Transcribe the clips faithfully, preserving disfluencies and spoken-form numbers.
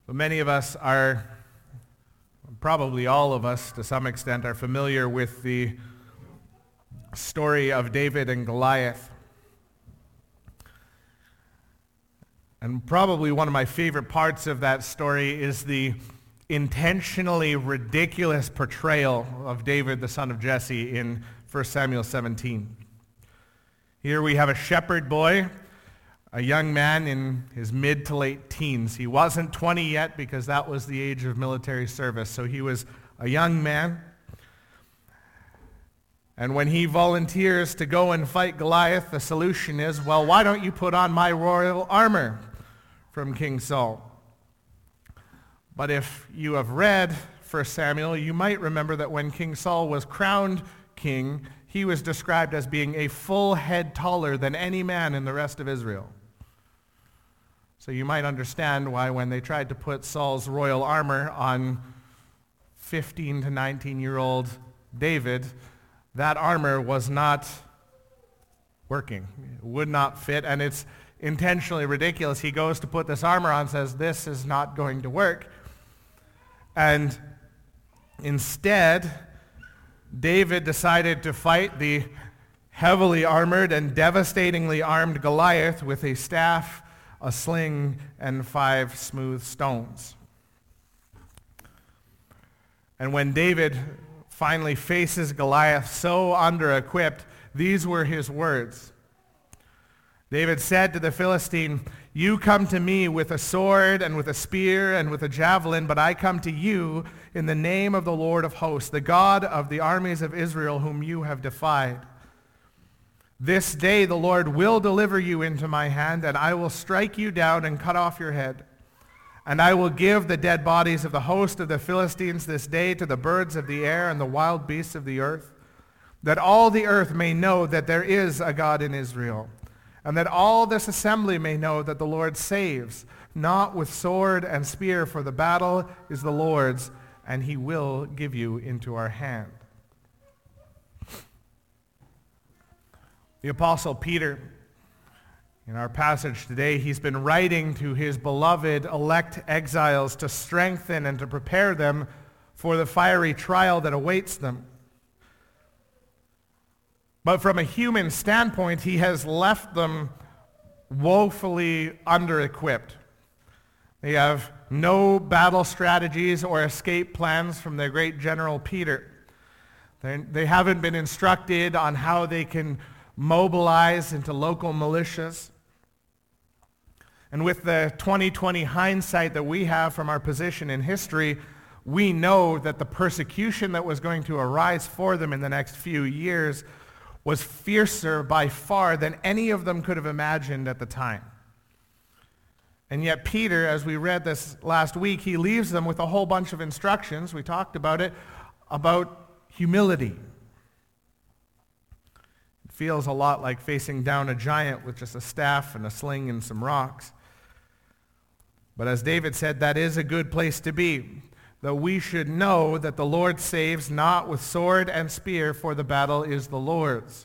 But many of us are, probably all of us to some extent, are familiar with the story of David and Goliath. And probably one of my favorite parts of that story is the intentionally ridiculous portrayal of David, the son of Jesse, in First Samuel seventeen. Here we have a shepherd boy, a young man in his mid to late teens. He wasn't twenty yet because that was the age of military service, so he was a young man. And when he volunteers to go and fight Goliath, the solution is, well, why don't you put on my royal armor from King Saul? But if you have read First Samuel, you might remember that when King Saul was crowned king, he was described as being a full head taller than any man in the rest of Israel. So you might understand why when they tried to put Saul's royal armor on fifteen to nineteen-year-old David, that armor was not working. It would not fit, and it's intentionally ridiculous. He goes to put this armor on, says, this is not going to work. And instead, David decided to fight the heavily armored and devastatingly armed Goliath with a staff, a sling, and five smooth stones. And when David finally faces Goliath so under-equipped, these were his words. David said to the Philistine, "You come to me with a sword and with a spear and with a javelin, but I come to you in the name of the Lord of hosts, the God of the armies of Israel, whom you have defied. This day the Lord will deliver you into my hand, and I will strike you down and cut off your head. And I will give the dead bodies of the host of the Philistines this day to the birds of the air and the wild beasts of the earth, that all the earth may know that there is a God in Israel, and that all this assembly may know that the Lord saves, not with sword and spear, for the battle is the Lord's, and he will give you into our hand." The Apostle Peter, in our passage today, he's been writing to his beloved elect exiles to strengthen and to prepare them for the fiery trial that awaits them. But from a human standpoint, he has left them woefully under-equipped. They have no battle strategies or escape plans from their great general Peter. They, they haven't been instructed on how they can mobilize into local militias. And with the twenty twenty hindsight that we have from our position in history, we know that the persecution that was going to arise for them in the next few years was fiercer by far than any of them could have imagined at the time. And yet Peter, as we read this last week, he leaves them with a whole bunch of instructions, we talked about it, about humility. It feels a lot like facing down a giant with just a staff and a sling and some rocks. But as David said, that is a good place to be, though we should know that the Lord saves not with sword and spear, for the battle is the Lord's.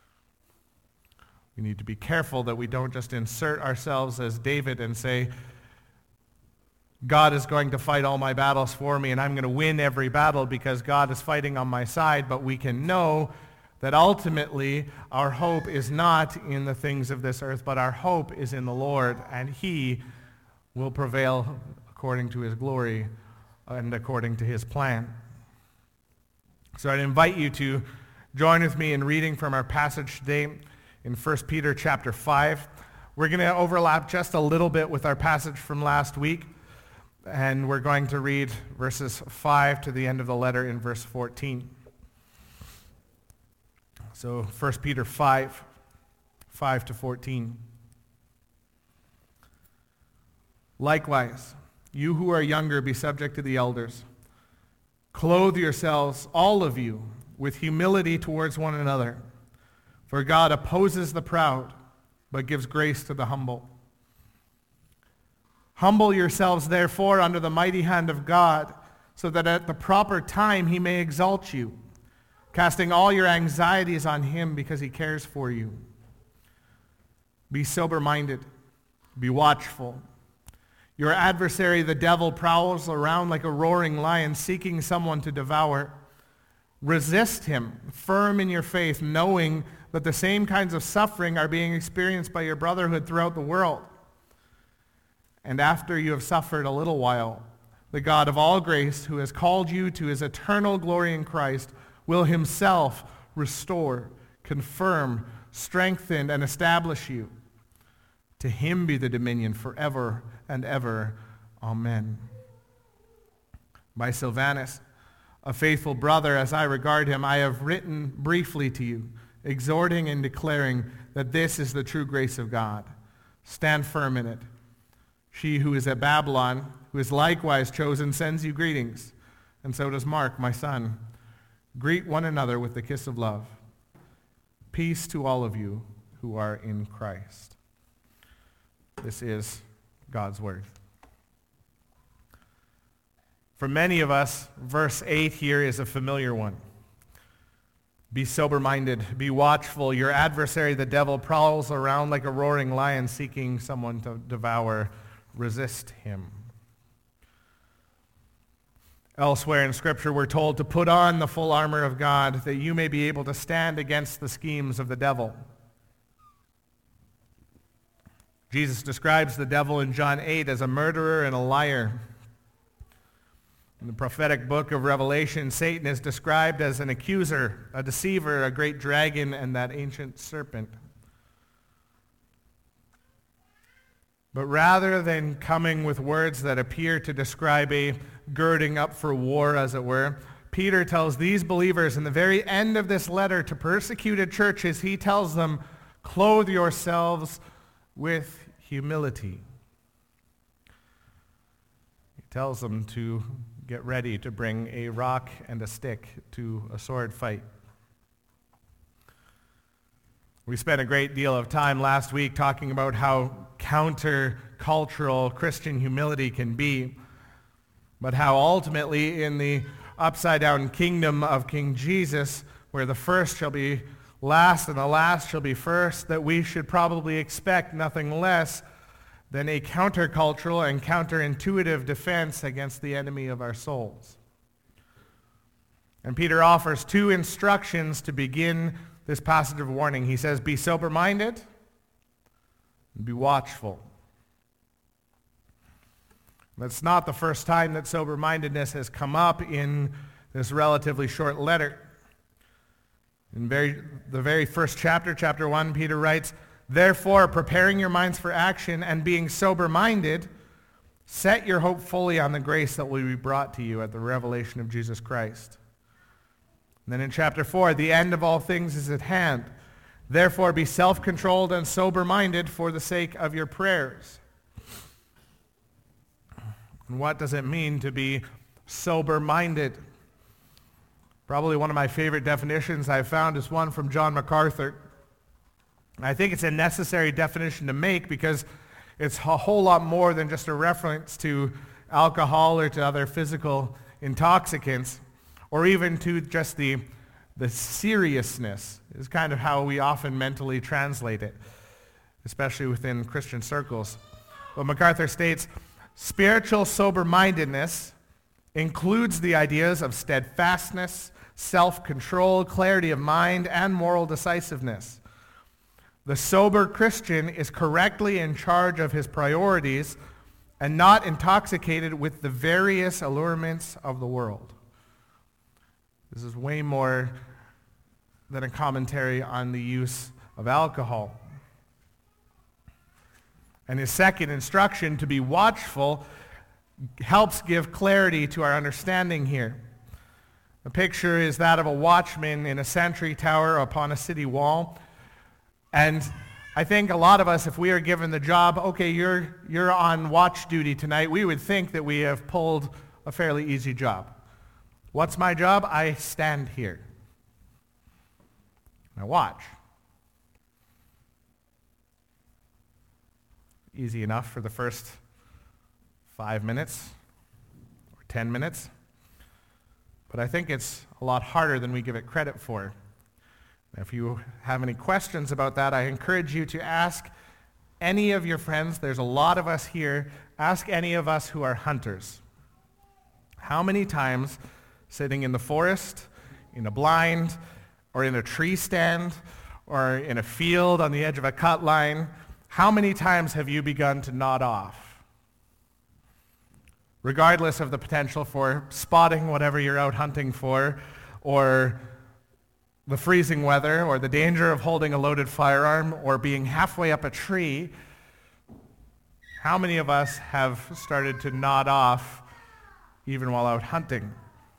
We need to be careful that we don't just insert ourselves as David and say, God is going to fight all my battles for me and I'm going to win every battle because God is fighting on my side. But we can know that ultimately our hope is not in the things of this earth, but our hope is in the Lord, and he will prevail according to his glory and according to his plan. So I'd invite you to join with me in reading from our passage today in First Peter chapter five. We're going to overlap just a little bit with our passage from last week, and we're going to read verses five to the end of the letter in verse fourteen. So First Peter five, five to fourteen. Likewise, you who are younger, be subject to the elders. Clothe yourselves, all of you, with humility towards one another. For God opposes the proud, but gives grace to the humble. Humble yourselves, therefore, under the mighty hand of God, so that at the proper time he may exalt you, casting all your anxieties on him because he cares for you. Be sober-minded, be watchful. Your adversary, the devil, prowls around like a roaring lion seeking someone to devour. Resist him, firm in your faith, knowing that the same kinds of suffering are being experienced by your brotherhood throughout the world. And after you have suffered a little while, the God of all grace, who has called you to his eternal glory in Christ, will himself restore, confirm, strengthen, and establish you. To him be the dominion forever and ever. Amen. By Silvanus, a faithful brother as I regard him, I have written briefly to you, exhorting and declaring that this is the true grace of God. Stand firm in it. She who is at Babylon, who is likewise chosen, sends you greetings, and so does Mark, my son. Greet one another with the kiss of love. Peace to all of you who are in Christ. This is God's word. For many of us, verse eight here is a familiar one. Be sober-minded, be watchful. Your adversary, the devil, prowls around like a roaring lion seeking someone to devour. Resist him. Elsewhere in Scripture, we're told to put on the full armor of God that you may be able to stand against the schemes of the devil. Jesus describes the devil in John eight as a murderer and a liar. In the prophetic book of Revelation, Satan is described as an accuser, a deceiver, a great dragon, and that ancient serpent. But rather than coming with words that appear to describe a girding up for war, as it were, Peter tells these believers in the very end of this letter to persecuted churches, he tells them, clothe yourselves with humility. He tells them to get ready to bring a rock and a stick to a sword fight. We spent a great deal of time last week talking about how counter-cultural Christian humility can be, but how ultimately in the upside-down kingdom of King Jesus, where the first shall be last and the last shall be first, that we should probably expect nothing less than a countercultural and counterintuitive defense against the enemy of our souls. And Peter offers two instructions to begin this passage of warning. He says, be sober-minded and be watchful. That's not the first time that sober-mindedness has come up in this relatively short letter. In very, the very first chapter, chapter one, Peter writes, therefore, preparing your minds for action and being sober-minded, set your hope fully on the grace that will be brought to you at the revelation of Jesus Christ. And then in chapter four, the end of all things is at hand. Therefore, be self-controlled and sober-minded for the sake of your prayers. And what does it mean to be sober-minded? Probably one of my favorite definitions I've found is one from John MacArthur. I think it's a necessary definition to make because it's a whole lot more than just a reference to alcohol or to other physical intoxicants, or even to just the, the seriousness is kind of how we often mentally translate it, especially within Christian circles. But MacArthur states, spiritual sober-mindedness includes the ideas of steadfastness, self-control, clarity of mind, and moral decisiveness. The sober Christian is correctly in charge of his priorities and not intoxicated with the various allurements of the world. This is way more than a commentary on the use of alcohol. And his second instruction, to be watchful, helps give clarity to our understanding here. The picture is that of a watchman in a sentry tower upon a city wall. And I think a lot of us, if we are given the job, okay, you're, you're on watch duty tonight, we would think that we have pulled a fairly easy job. What's my job? I stand here. I watch. Easy enough for the first five minutes or ten minutes. But I think it's a lot harder than we give it credit for. If you have any questions about that, I encourage you to ask any of your friends, there's a lot of us here, ask any of us who are hunters. How many times sitting in the forest, in a blind, or in a tree stand, or in a field on the edge of a cut line, how many times have you begun to nod off? Regardless of the potential for spotting whatever you're out hunting for, or the freezing weather, or the danger of holding a loaded firearm, or being halfway up a tree, how many of us have started to nod off even while out hunting?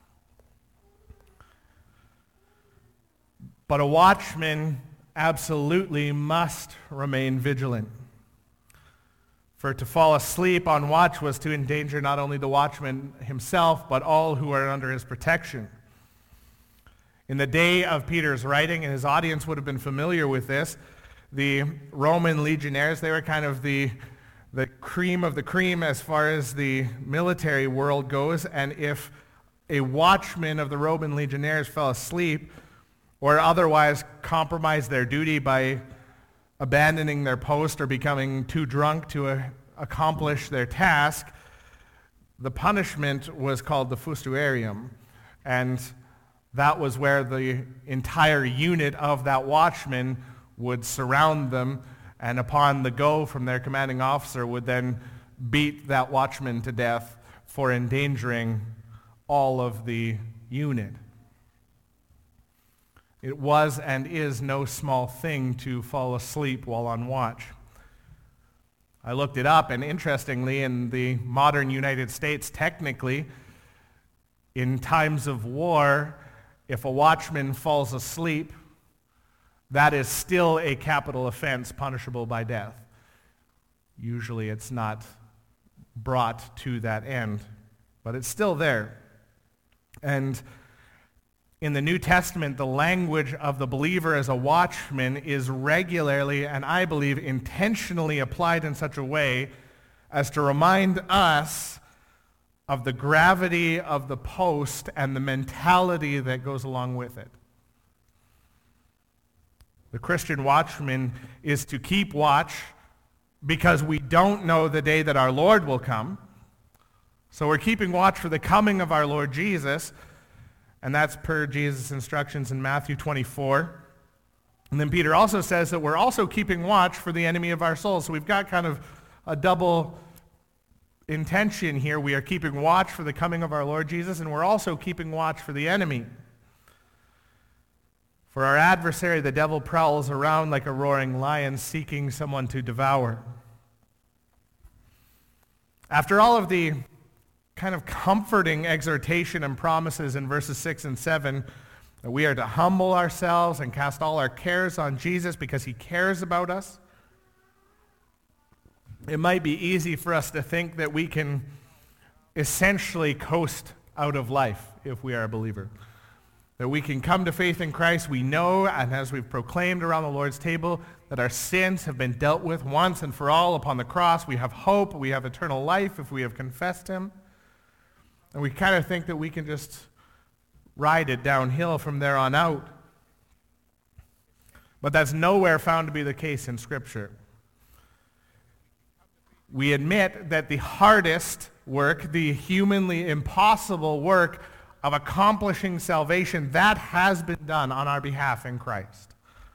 But a watchman absolutely must remain vigilant. For to fall asleep on watch was to endanger not only the watchman himself, but all who are under his protection. In the day of Peter's writing, and his audience would have been familiar with this, the Roman legionnaires, they were kind of the, the cream of the cream as far as the military world goes, and if a watchman of the Roman legionnaires fell asleep or otherwise compromised their duty by abandoning their post or becoming too drunk to uh, accomplish their task, the punishment was called the fustuarium, and that was where the entire unit of that watchman would surround them, and upon the go from their commanding officer would then beat that watchman to death for endangering all of the unit. It was and is no small thing to fall asleep while on watch. I looked it up, and interestingly, in the modern United States, technically, in times of war, if a watchman falls asleep, that is still a capital offense punishable by death. Usually it's not brought to that end, but it's still there. And in the New Testament, the language of the believer as a watchman is regularly, and I believe intentionally applied in such a way as to remind us of the gravity of the post and the mentality that goes along with it. The Christian watchman is to keep watch because we don't know the day that our Lord will come. So we're keeping watch for the coming of our Lord Jesus, and that's per Jesus' instructions in Matthew twenty-four. And then Peter also says that we're also keeping watch for the enemy of our souls. So we've got kind of a double intention here. We are keeping watch for the coming of our Lord Jesus, and we're also keeping watch for the enemy. For our adversary, the devil, prowls around like a roaring lion seeking someone to devour. After all of the kind of comforting exhortation and promises in verses six and seven, that we are to humble ourselves and cast all our cares on Jesus because he cares about us, it might be easy for us to think that we can essentially coast out of life if we are a believer. That we can come to faith in Christ. We know, and as we've proclaimed around the Lord's table, that our sins have been dealt with once and for all upon the cross. We have hope. We have eternal life if we have confessed him. And we kind of think that we can just ride it downhill from there on out. But that's nowhere found to be the case in Scripture. We admit that the hardest work, the humanly impossible work of accomplishing salvation, that has been done on our behalf in Christ.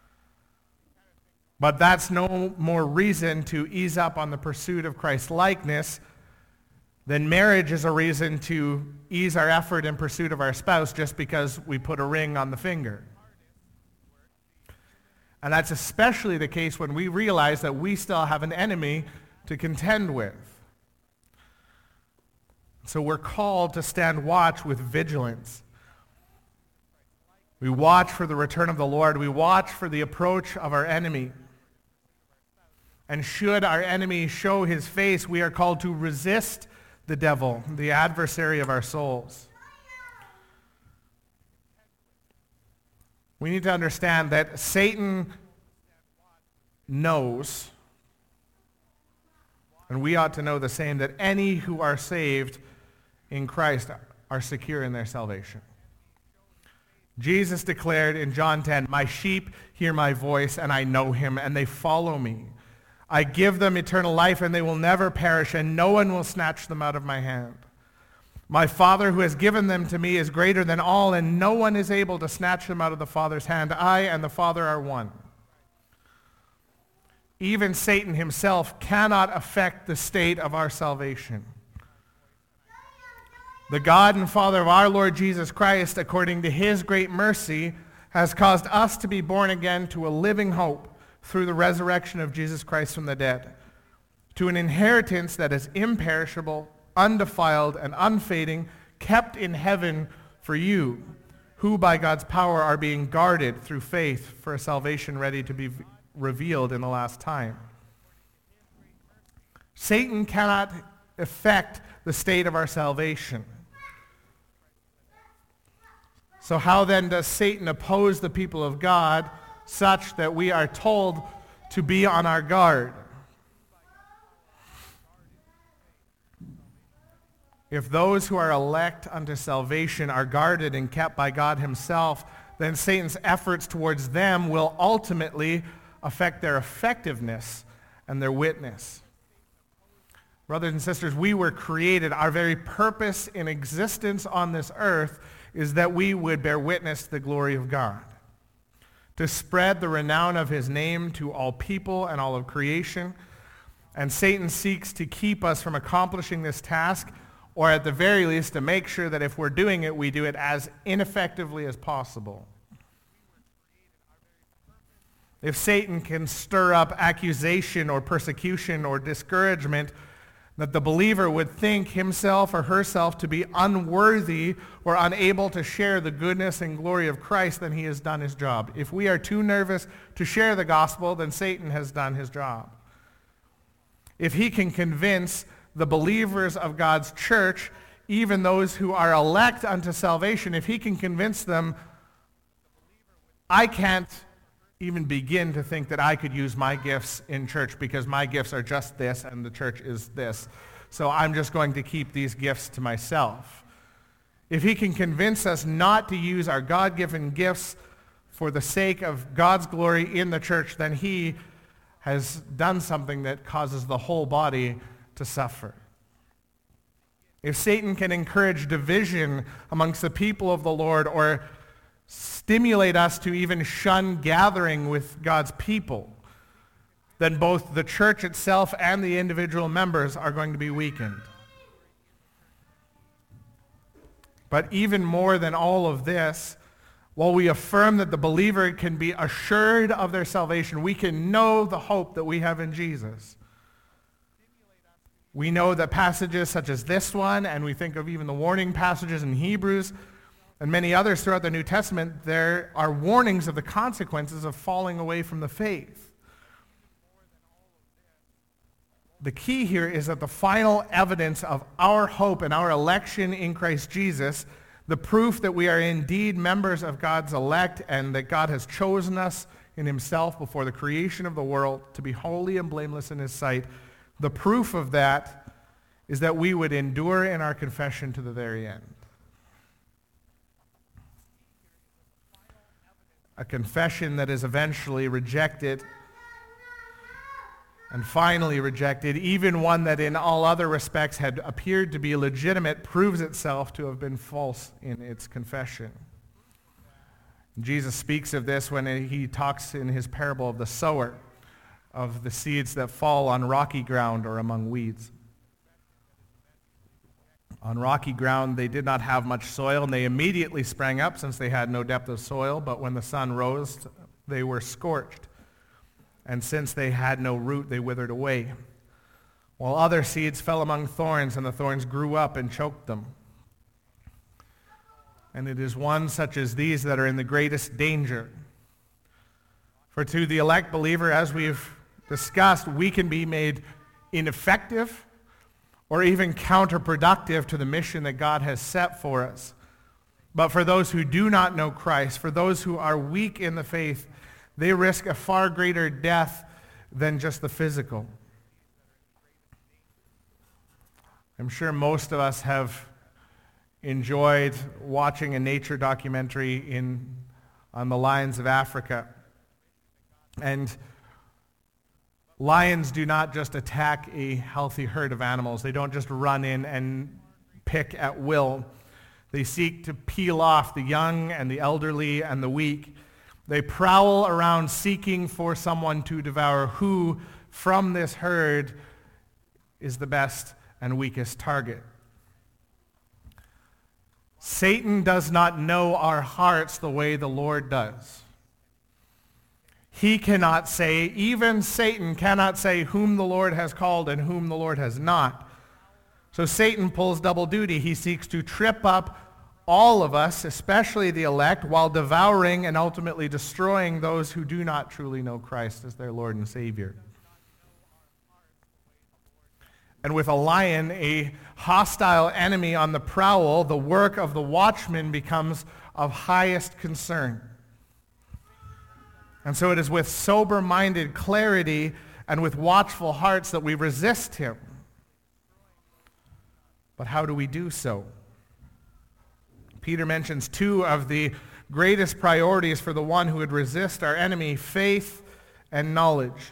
But that's no more reason to ease up on the pursuit of Christ's likeness than marriage is a reason to ease our effort in pursuit of our spouse just because we put a ring on the finger. And that's especially the case when we realize that we still have an enemy to contend with. So we're called to stand watch with vigilance. We watch for the return of the Lord. We watch for the approach of our enemy. And should our enemy show his face, we are called to resist the devil, the adversary of our souls. We need to understand that Satan knows, and we ought to know the same, that any who are saved in Christ are secure in their salvation. Jesus declared in John ten, "My sheep hear my voice, and I know him, and they follow me. I give them eternal life, and they will never perish, and no one will snatch them out of my hand. My Father who has given them to me is greater than all, and no one is able to snatch them out of the Father's hand. I and the Father are one. Even Satan himself cannot affect the state of our salvation. The God and Father of our Lord Jesus Christ, according to his great mercy, has caused us to be born again to a living hope through the resurrection of Jesus Christ from the dead, to an inheritance that is imperishable, undefiled, and unfading, kept in heaven for you, who by God's power are being guarded through faith for a salvation ready to be revealed in the last time. Satan cannot affect the state of our salvation. So how then does Satan oppose the people of God such that we are told to be on our guard? If those who are elect unto salvation are guarded and kept by God himself, then Satan's efforts towards them will ultimately affect their effectiveness and their witness. Brothers and sisters, we were created. Our very purpose in existence on this earth is that we would bear witness to the glory of God, to spread the renown of his name to all people and all of creation. And Satan seeks to keep us from accomplishing this task, or at the very least to make sure that if we're doing it, we do it as ineffectively as possible. If Satan can stir up accusation or persecution or discouragement, that the believer would think himself or herself to be unworthy or unable to share the goodness and glory of Christ, then he has done his job. If we are too nervous to share the gospel, then Satan has done his job. If he can convince the believers of God's church, even those who are elect unto salvation, if he can convince them, I can't even begin to think that I could use my gifts in church because my gifts are just this and the church is this. So I'm just going to keep these gifts to myself. If he can convince us not to use our God-given gifts for the sake of God's glory in the church, then he has done something that causes the whole body to suffer. If Satan can encourage division amongst the people of the Lord or stimulate us to even shun gathering with God's people, then both the church itself and the individual members are going to be weakened. But even more than all of this, while we affirm that the believer can be assured of their salvation, we can know the hope that we have in Jesus. We know that passages such as this one, and we think of even the warning passages in Hebrews, and many others throughout the New Testament, there are warnings of the consequences of falling away from the faith. The key here is that the final evidence of our hope and our election in Christ Jesus, the proof that we are indeed members of God's elect and that God has chosen us in himself before the creation of the world to be holy and blameless in his sight, the proof of that is that we would endure in our confession to the very end. A confession that is eventually rejected and finally rejected, even one that in all other respects had appeared to be legitimate, proves itself to have been false in its confession. Jesus speaks of this when he talks in his parable of the sower, of the seeds that fall on rocky ground or among weeds. On rocky ground, they did not have much soil, and they immediately sprang up since they had no depth of soil. But when the sun rose, they were scorched. And since they had no root, they withered away. While other seeds fell among thorns, and the thorns grew up and choked them. And it is one such as these that are in the greatest danger. For to the elect believer, as we've discussed, we can be made ineffective or even counterproductive to the mission that God has set for us. But for those who do not know Christ, for those who are weak in the faith, they risk a far greater death than just the physical. I'm sure most of us have enjoyed watching a nature documentary in on the lions of Africa. And Lions do not just attack a healthy herd of animals. They don't just run in and pick at will. They seek to peel off the young and the elderly and the weak. They prowl around seeking for someone to devour who, from this herd, is the best and weakest target. Satan does not know our hearts the way the Lord does. He cannot say, even Satan cannot say whom the Lord has called and whom the Lord has not. So Satan pulls double duty. He seeks to trip up all of us, especially the elect, while devouring and ultimately destroying those who do not truly know Christ as their Lord and Savior. And with a lion, a hostile enemy on the prowl, the work of the watchman becomes of highest concern. And so it is with sober-minded clarity and with watchful hearts that we resist him. But how do we do so? Peter mentions two of the greatest priorities for the one who would resist our enemy: faith and knowledge.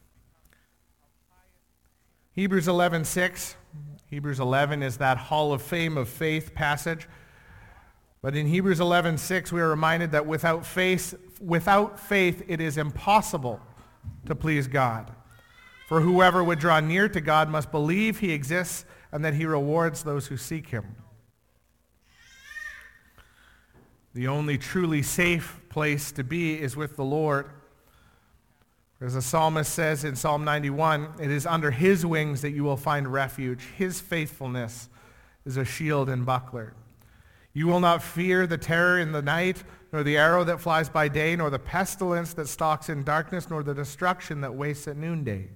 Hebrews eleven six. Hebrews eleven is that hall of fame of faith passage. But in Hebrews eleven six, we are reminded that without faith, without faith it is impossible to please God. For whoever would draw near to God must believe he exists and that he rewards those who seek him. The only truly safe place to be is with the Lord. As the psalmist says in Psalm ninety-one, it is under his wings that you will find refuge. His faithfulness is a shield and buckler. You will not fear the terror in the night, nor the arrow that flies by day, nor the pestilence that stalks in darkness, nor the destruction that wastes at noonday.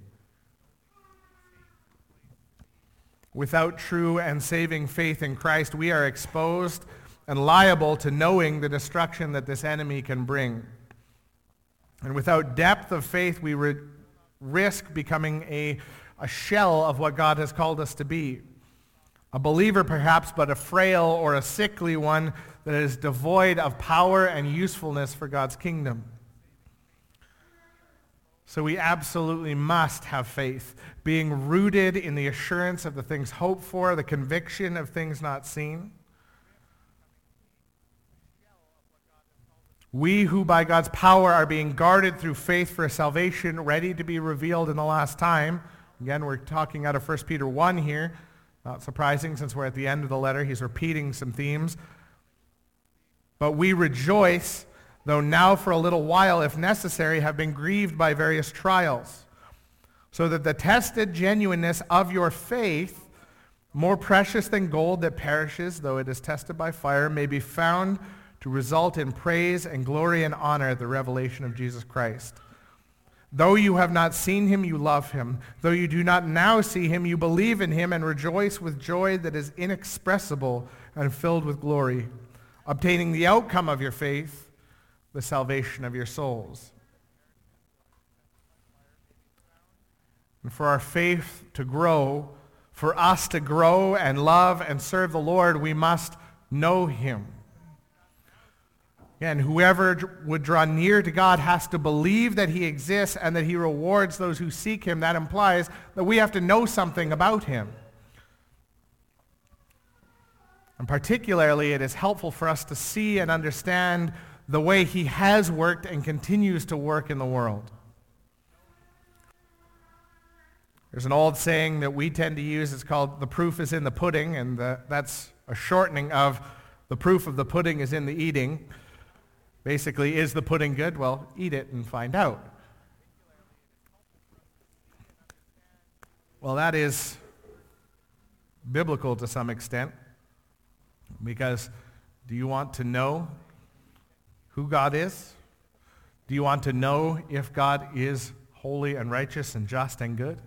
Without true and saving faith in Christ, we are exposed and liable to knowing the destruction that this enemy can bring. And without depth of faith, we re- risk becoming a, a shell of what God has called us to be. A believer perhaps, but a frail or a sickly one that is devoid of power and usefulness for God's kingdom. So we absolutely must have faith, being rooted in the assurance of the things hoped for, the conviction of things not seen. We who by God's power are being guarded through faith for a salvation ready to be revealed in the last time. Again, we're talking out of First Peter one here. Not surprising since we're at the end of the letter. He's repeating some themes. But we rejoice, though now for a little while, if necessary, have been grieved by various trials, so that the tested genuineness of your faith, more precious than gold that perishes, though it is tested by fire, may be found to result in praise and glory and honor at the revelation of Jesus Christ. Though you have not seen him, you love him. Though you do not now see him, you believe in him and rejoice with joy that is inexpressible and filled with glory, obtaining the outcome of your faith, the salvation of your souls. And for our faith to grow, for us to grow and love and serve the Lord, we must know him. And whoever would draw near to God has to believe that he exists and that he rewards those who seek him. That implies that we have to know something about him. And particularly, it is helpful for us to see and understand the way he has worked and continues to work in the world. There's an old saying that we tend to use. It's called, the proof is in the pudding, and the, that's a shortening of the proof of the pudding is in the eating. Basically, is the pudding good? Well, eat it and find out. Well, that is biblical to some extent, because do you want to know who God is? Do you want to know if God is holy and righteous and just and good?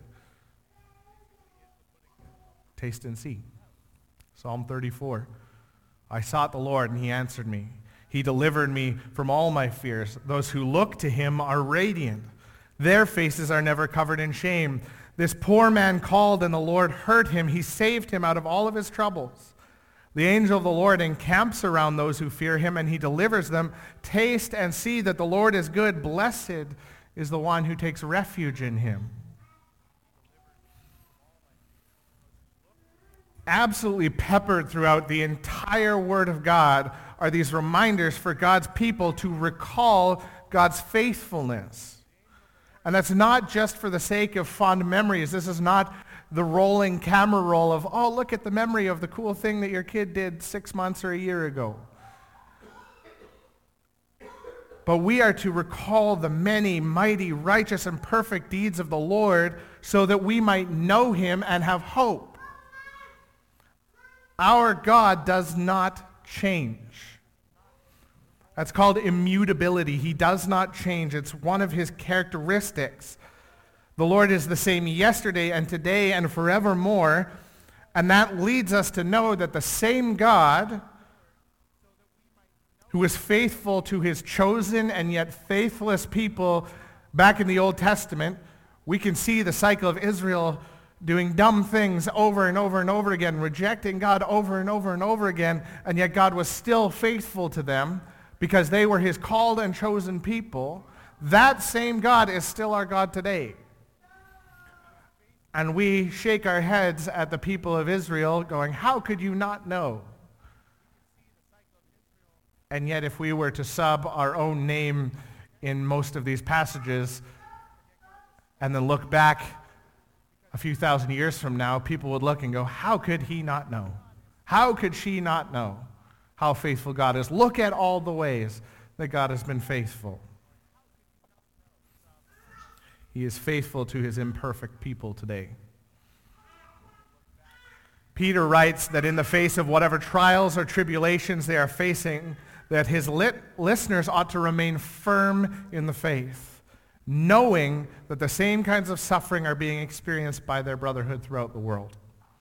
Taste and see. Psalm thirty-four. I sought the Lord, and he answered me. He delivered me from all my fears. Those who look to him are radiant. Their faces are never covered in shame. This poor man called, and the Lord heard him. He saved him out of all of his troubles. The angel of the Lord encamps around those who fear him, and he delivers them. Taste and see that the Lord is good. Blessed is the one who takes refuge in him. absolutely peppered throughout the entire Word of God are these reminders for God's people to recall God's faithfulness. And that's not just for the sake of fond memories. This is not the rolling camera roll of, oh, look at the memory of the cool thing that your kid did six months or a year ago. But we are to recall the many mighty, righteous, and perfect deeds of the Lord so that we might know him and have hope. Our God does not change. That's called immutability. He does not change. It's one of his characteristics. The Lord is the same yesterday and today and forevermore. And that leads us to know that the same God who was faithful to his chosen and yet faithless people back in the Old Testament, we can see the cycle of Israel doing dumb things over and over and over again, rejecting God over and over and over again, and yet God was still faithful to them because they were his called and chosen people. That same God is still our God today. And we shake our heads at the people of Israel going, how could you not know? And yet if we were to sub our own name in most of these passages and then look back a few thousand years from now, people would look and go, how could he not know? How could she not know how faithful God is? Look at all the ways that God has been faithful. He is faithful to his imperfect people today. Peter writes that in the face of whatever trials or tribulations they are facing, that his lit listeners ought to remain firm in the faith, knowing that the same kinds of suffering are being experienced by their brotherhood throughout the world.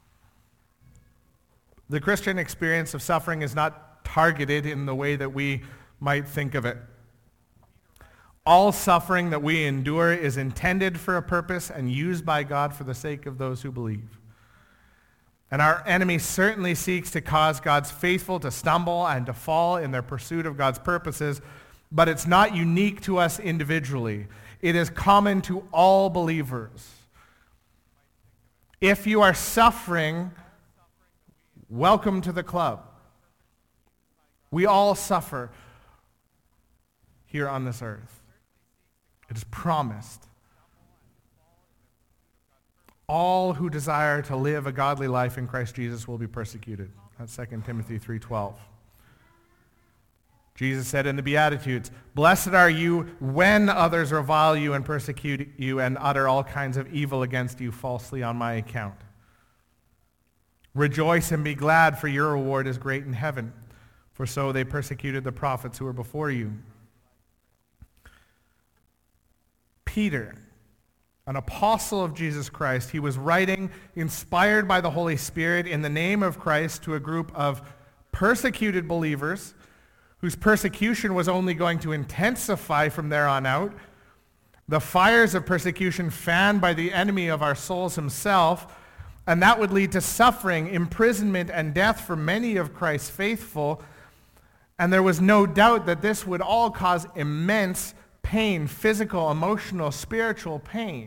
The Christian experience of suffering is not targeted in the way that we might think of it. All suffering that we endure is intended for a purpose and used by God for the sake of those who believe. And our enemy certainly seeks to cause God's faithful to stumble and to fall in their pursuit of God's purposes, but it's not unique to us individually. It is common to all believers. If you are suffering, welcome to the club. We all suffer here on this earth. It is promised. All who desire to live a godly life in Christ Jesus will be persecuted. That's Second Timothy three twelve. Jesus said in the Beatitudes, blessed are you when others revile you and persecute you and utter all kinds of evil against you falsely on my account. Rejoice and be glad, for your reward is great in heaven, for so they persecuted the prophets who were before you. Peter, an apostle of Jesus Christ, he was writing, inspired by the Holy Spirit, in the name of Christ to a group of persecuted believers whose persecution was only going to intensify from there on out. The fires of persecution fanned by the enemy of our souls himself, and that would lead to suffering, imprisonment, and death for many of Christ's faithful. And there was no doubt that this would all cause immense pain, physical, emotional, spiritual pain.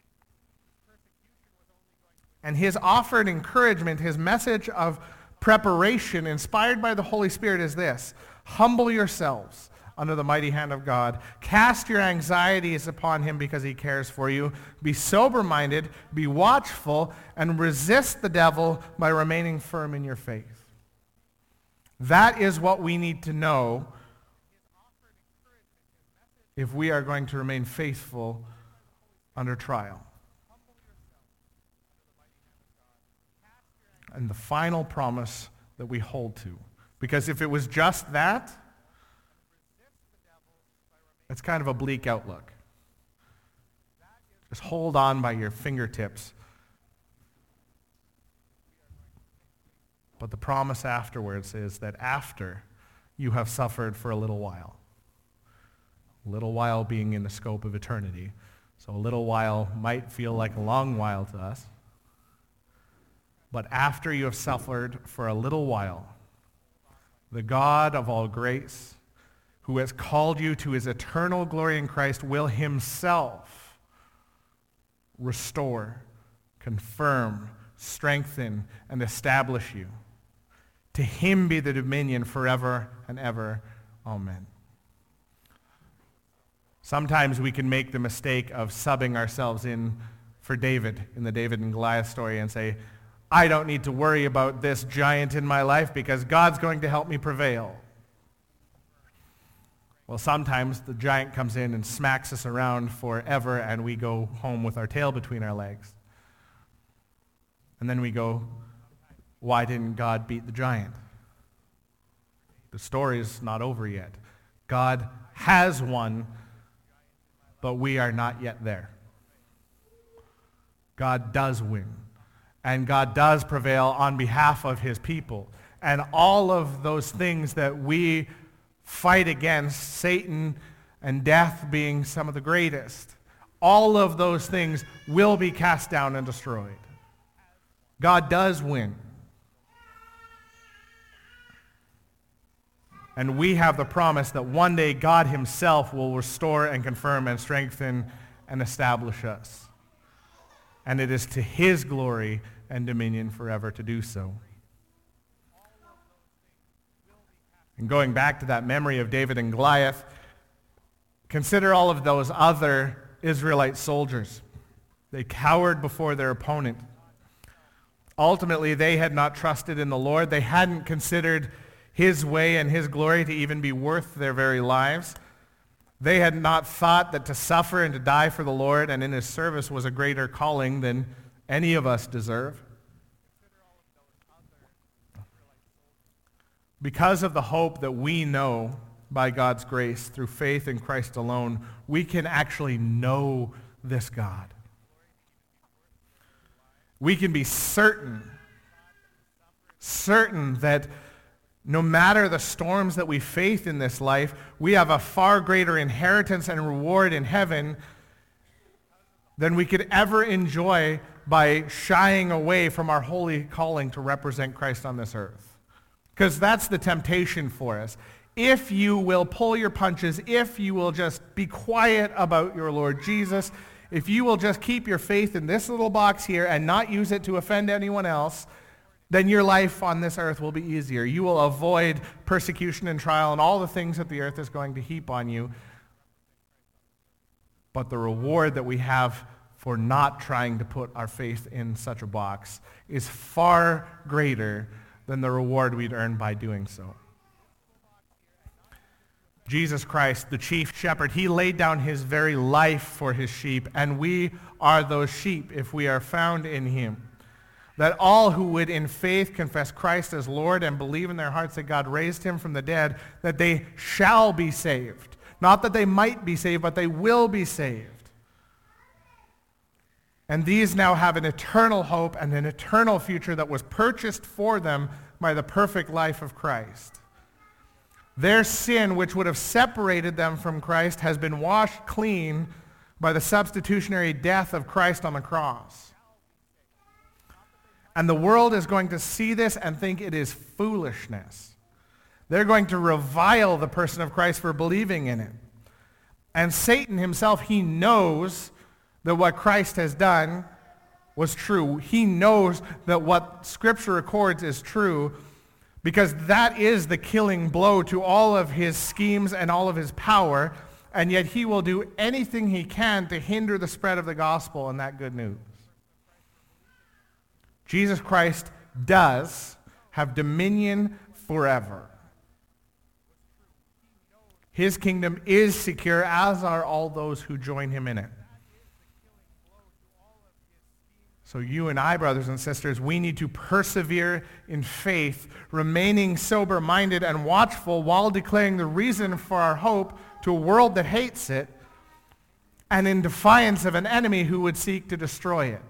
And his offered encouragement, his message of preparation inspired by the Holy Spirit is this: humble yourselves under the mighty hand of God. Cast your anxieties upon him because he cares for you. Be sober-minded, be watchful, and resist the devil by remaining firm in your faith. That is what we need to know if we are going to remain faithful under trial. And the final promise that we hold to. Because if it was just that, it's kind of a bleak outlook. Just hold on by your fingertips. But the promise afterwards is that after you have suffered for a little while, a little while being in the scope of eternity. So a little while might feel like a long while to us. But after you have suffered for a little while, the God of all grace, who has called you to his eternal glory in Christ, will himself restore, confirm, strengthen, and establish you. To him be the dominion forever and ever. Amen. Sometimes we can make the mistake of subbing ourselves in for David in the David and Goliath story and say, I don't need to worry about this giant in my life because God's going to help me prevail. Well, sometimes the giant comes in and smacks us around forever and we go home with our tail between our legs. And then we go, why didn't God beat the giant? The story's not over yet. God has won, but we are not yet there. God does win. And God does prevail on behalf of his people. And all of those things that we fight against, Satan and death being some of the greatest, all of those things will be cast down and destroyed. God does win. And we have the promise that one day God himself will restore and confirm and strengthen and establish us. And it is to his glory and dominion forever to do so. And going back to that memory of David and Goliath, consider all of those other Israelite soldiers. They cowered before their opponent. Ultimately, they had not trusted in the Lord. They hadn't considered his way and his glory to even be worth their very lives. They had not thought that to suffer and to die for the Lord and in his service was a greater calling than any of us deserve. Because of the hope that we know by God's grace through faith in Christ alone, we can actually know this God. We can be certain, certain that no matter the storms that we face in this life, we have a far greater inheritance and reward in heaven than we could ever enjoy by shying away from our holy calling to represent Christ on this earth. Because that's the temptation for us. If you will pull your punches, if you will just be quiet about your Lord Jesus, if you will just keep your faith in this little box here and not use it to offend anyone else, then your life on this earth will be easier. You will avoid persecution and trial and all the things that the earth is going to heap on you. But the reward that we have for not trying to put our faith in such a box is far greater than the reward we'd earn by doing so. Jesus Christ, the chief shepherd, he laid down his very life for his sheep, and we are those sheep if we are found in him. That all who would in faith confess Christ as Lord and believe in their hearts that God raised him from the dead, that they shall be saved. Not that they might be saved, but they will be saved. And these now have an eternal hope and an eternal future that was purchased for them by the perfect life of Christ. Their sin, which would have separated them from Christ, has been washed clean by the substitutionary death of Christ on the cross. And the world is going to see this and think it is foolishness. They're going to revile the person of Christ for believing in it. And Satan himself, he knows that what Christ has done was true. He knows that what Scripture records is true, because that is the killing blow to all of his schemes and all of his power, and yet he will do anything he can to hinder the spread of the gospel and that good news. Jesus Christ does have dominion forever. His kingdom is secure, as are all those who join him in it. So you and I, brothers and sisters, we need to persevere in faith, remaining sober-minded and watchful while declaring the reason for our hope to a world that hates it and in defiance of an enemy who would seek to destroy it.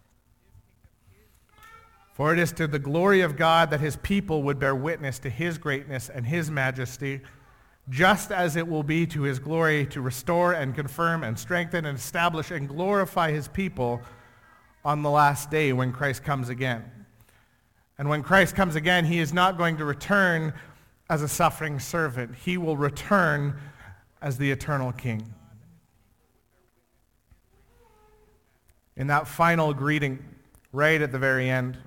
For it is to the glory of God that his people would bear witness to his greatness and his majesty, just as it will be to his glory to restore and confirm and strengthen and establish and glorify his people on the last day when Christ comes again. And when Christ comes again, he is not going to return as a suffering servant. He will return as the eternal King. In that final greeting, right at the very end.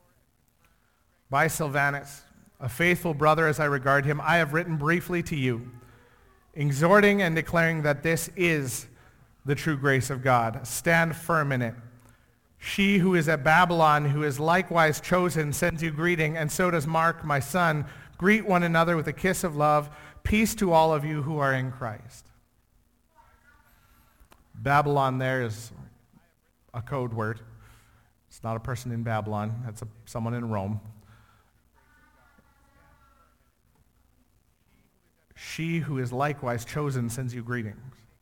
By Silvanus, a faithful brother as I regard him, I have written briefly to you, exhorting and declaring that this is the true grace of God. Stand firm in it. She who is at Babylon, who is likewise chosen, sends you greeting, and so does Mark, my son. Greet one another with a kiss of love. Peace to all of you who are in Christ. Babylon there is a code word. It's not a person in Babylon. That's a, someone in Rome. She who is likewise chosen sends you greetings.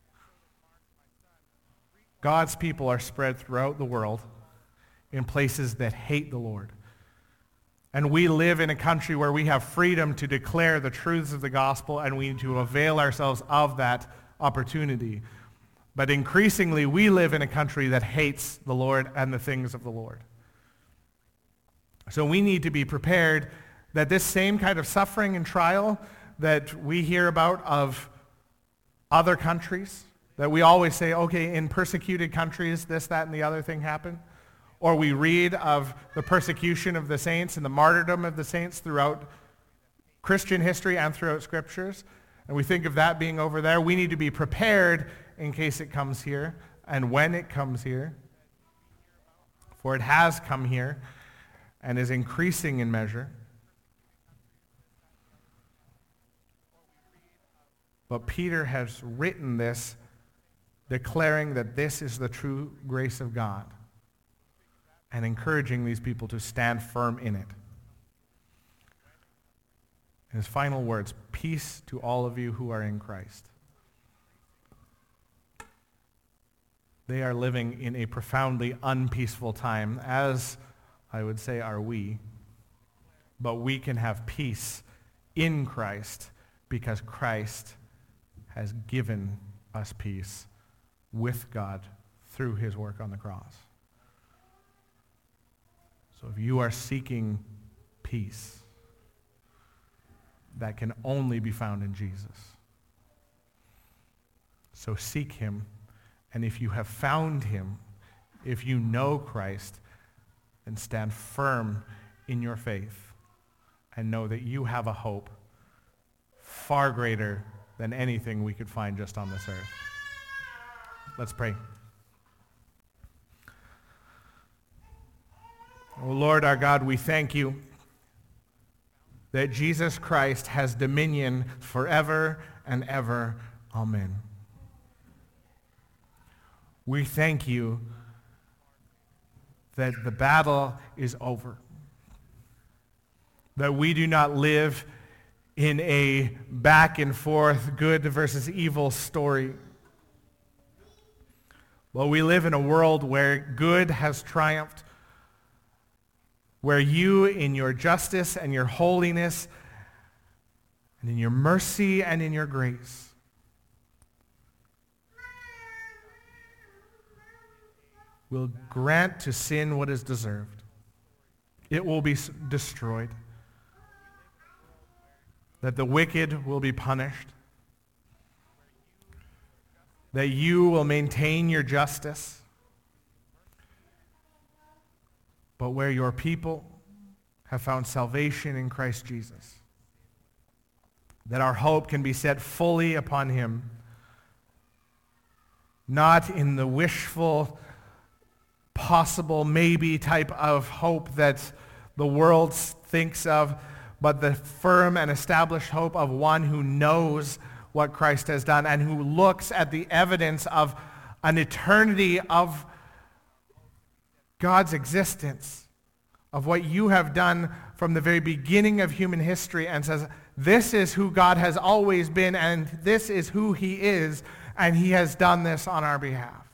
God's people are spread throughout the world in places that hate the Lord. And we live in a country where we have freedom to declare the truths of the gospel, and we need to avail ourselves of that opportunity. But increasingly, we live in a country that hates the Lord and the things of the Lord. So we need to be prepared that this same kind of suffering and trial that we hear about of other countries, that we always say, okay, in persecuted countries, this, that, and the other thing happened. Or we read of the persecution of the saints and the martyrdom of the saints throughout Christian history and throughout scriptures. And we think of that being over there. We need to be prepared in case it comes here and when it comes here. For it has come here and is increasing in measure. But Peter has written this declaring that this is the true grace of God and encouraging these people to stand firm in it. In his final words, peace to all of you who are in Christ. They are living in a profoundly unpeaceful time, as I would say are we. But we can have peace in Christ because Christ has given us peace with God through his work on the cross. So if you are seeking peace, that can only be found in Jesus. So seek him, and if you have found him, if you know Christ, then stand firm in your faith and know that you have a hope far greater than anything we could find just on this earth. Let's pray. Oh Lord our God, we thank you that Jesus Christ has dominion forever and ever. Amen. We thank you that the battle is over, that we do not live in a back and forth good versus evil story. Well, we live in a world where good has triumphed, where you in your justice and your holiness and in your mercy and in your grace will grant to sin what is deserved. It will be destroyed. That the wicked will be punished. That you will maintain your justice. But where your people have found salvation in Christ Jesus, that our hope can be set fully upon him, not in the wishful, possible, maybe type of hope that the world thinks of, but the firm and established hope of one who knows what Christ has done and who looks at the evidence of an eternity of God's existence, of what you have done from the very beginning of human history, and says, this is who God has always been, and this is who he is, and he has done this on our behalf.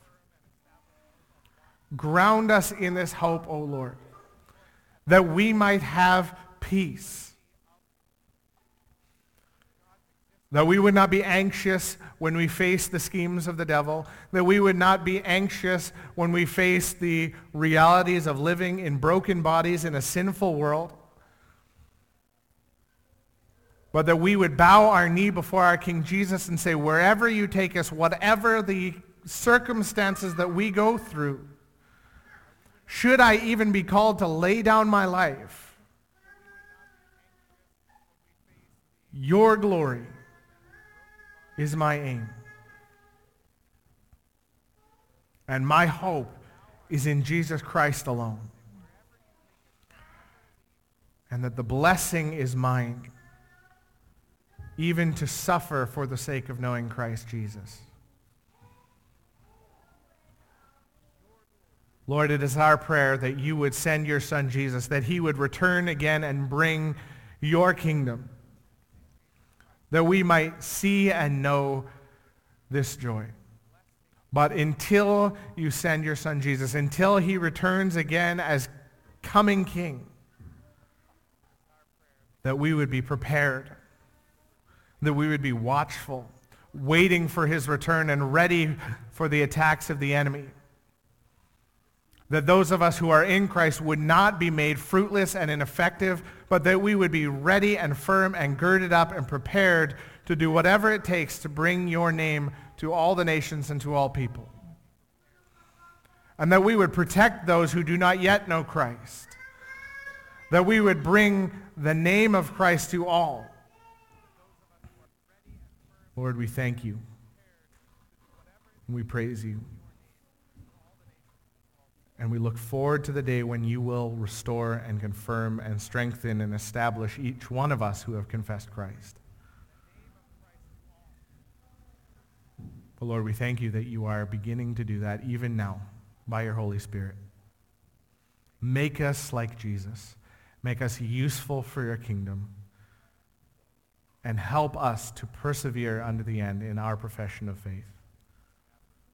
Ground us in this hope, O Lord, that we might have peace. That we would not be anxious when we face the schemes of the devil. That we would not be anxious when we face the realities of living in broken bodies in a sinful world. But that we would bow our knee before our King Jesus and say, wherever you take us, whatever the circumstances that we go through, should I even be called to lay down my life, your glory is my aim. And my hope is in Jesus Christ alone. And that the blessing is mine, even to suffer for the sake of knowing Christ Jesus. Lord, it is our prayer that you would send your Son Jesus, that he would return again and bring your kingdom, that we might see and know this joy. But until you send your Son Jesus, until he returns again as coming King, that we would be prepared, that we would be watchful, waiting for his return and ready for the attacks of the enemy. That those of us who are in Christ would not be made fruitless and ineffective, but that we would be ready and firm and girded up and prepared to do whatever it takes to bring your name to all the nations and to all people. And that we would protect those who do not yet know Christ. That we would bring the name of Christ to all. Lord, we thank you. We praise you. And we look forward to the day when you will restore and confirm and strengthen and establish each one of us who have confessed Christ. But Lord, we thank you that you are beginning to do that even now by your Holy Spirit. Make us like Jesus. Make us useful for your kingdom. And help us to persevere unto the end in our profession of faith.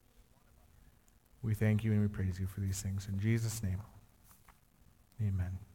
We thank you and we praise you for these things. In Jesus' name, amen.